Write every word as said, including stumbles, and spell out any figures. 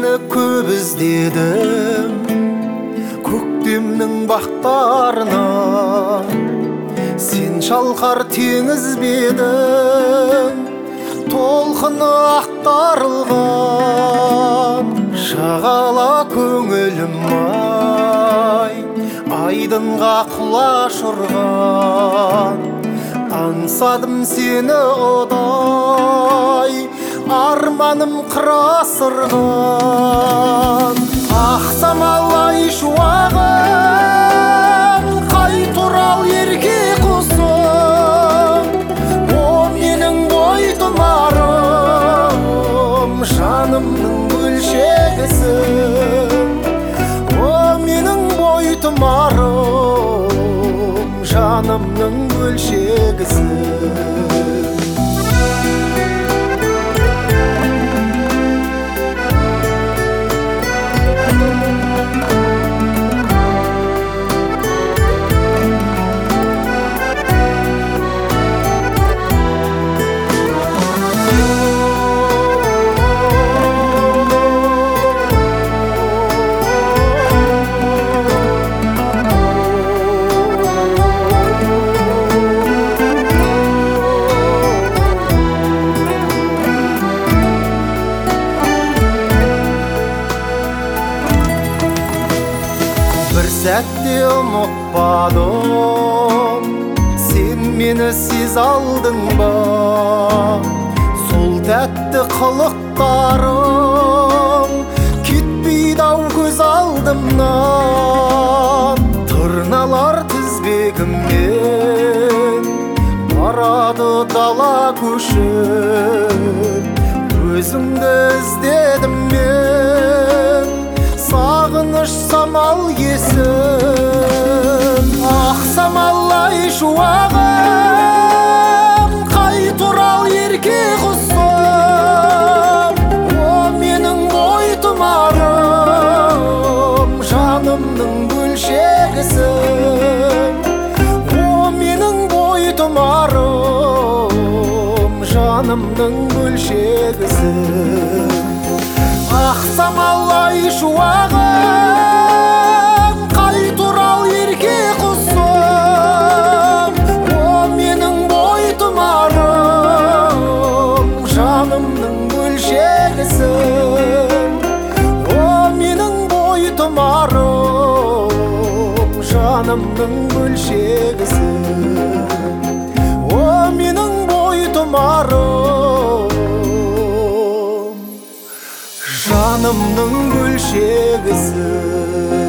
сені көп іздедім көктемнің бақтарына, сен шалқар теңіз бедің, толқыны ақтарылған. Шағала көңілім ай, айдынға құлаш ұрған. Аңсадым сені одай, арманым қырасырған. Ақ самалай шуағым, қай турал ерке құсым, о менің бойтұмарым, жанымның бөлшегісің. О менің бойтұмарым, жанымның бөлшегісің. Сәтте ұмытпадым, сен мені сез алдың ба? Сол тәтті қылықтарым кетпейді ау көз алдымнан. Тырналар тізбегімнен барады дала көшіп, өзіңді іздедім мен, сағыныш самал есім. Ақ самалай шуағым, қай турал ерке құсым, о менің бойтұмарым, жанымның бөлшегісің. О менің бойтұмарым, жанымның бөлшегісің. Ақ самалай шуағым, қай турал ерке құсым, о менің бойтұмарым, жанымның бөлшегісің. О менің бойтұмарым, жанымның бөлшегісің. О менің бойтұмарым, жанымның бөлшегісің.